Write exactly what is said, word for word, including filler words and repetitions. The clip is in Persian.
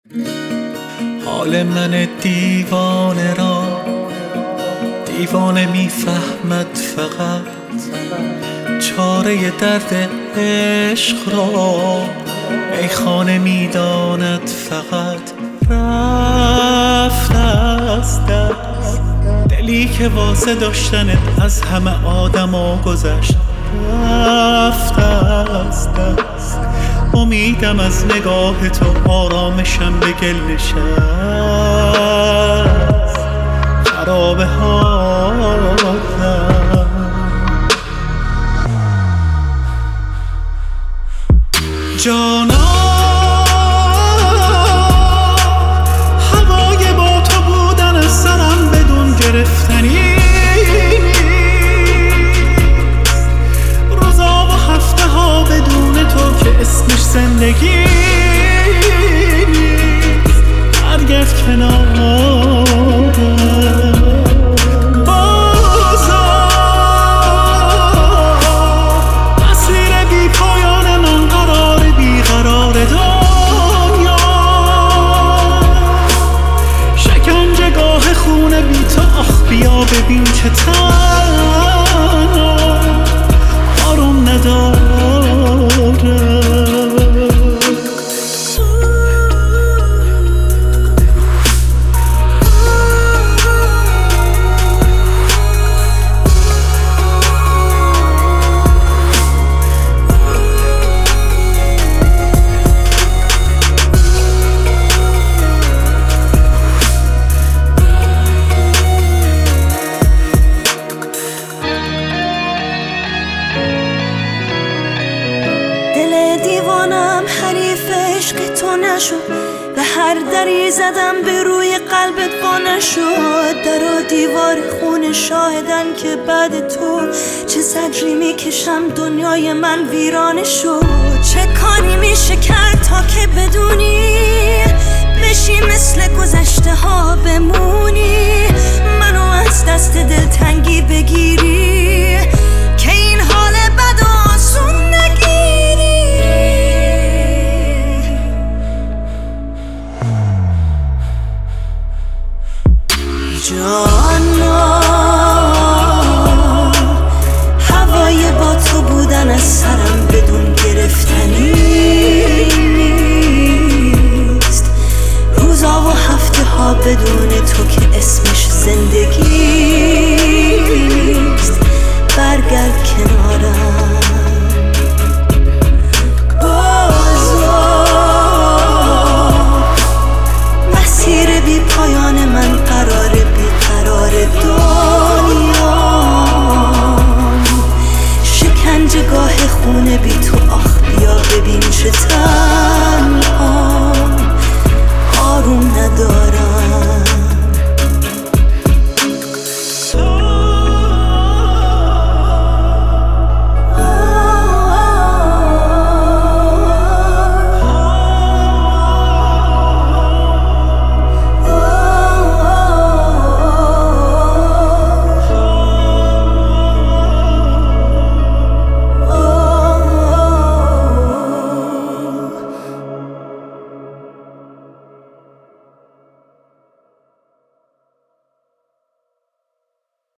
حال من دیوانه را دیوانه میفهمد، فقط چاره درد عشق را میخانه میداند. فقط رفت از دست دلی که واسه داشتنت از همه آدما گذشت. رفت از دست امیدم از نگاه تو، آرامشم به گل نشست. خرابه حالم جانا، هوای با تو بودن از سرم بدون گرفتنی. روزا و هفته ها بدون تو که اسمش زندگی نیست. برگرد کنارم بازا، مسیر بی پایان من قرار بی قرار دنیا. شکنجه گاه خونه بی تو، آخ بیا ببین چه تنها آروم نداره. حریف عشق تو نشد، به هر دری زدم به روی قلبت وا نشد. در و دیوار خون شاهدن که بعد تو چه زجری میکشم، دنیای من ویرانه شد. چه کاری میشه کرد تا که بدونی بشی مثل گذشته ها بمونی، منو از دست دلتنگی بگیری که این حال بد و آسون نگیری. جانا، هوای با تو بودن از سرم بدون گرفتنی نیست. روزا و هفته ها بدون تو که اسمش زندگی نیست. برگرد کنارم بازا، مسیر بی پایان من قرار بی قرار دنیا. شکنجه گاه خونه بی تو، آخ بیا ببین چه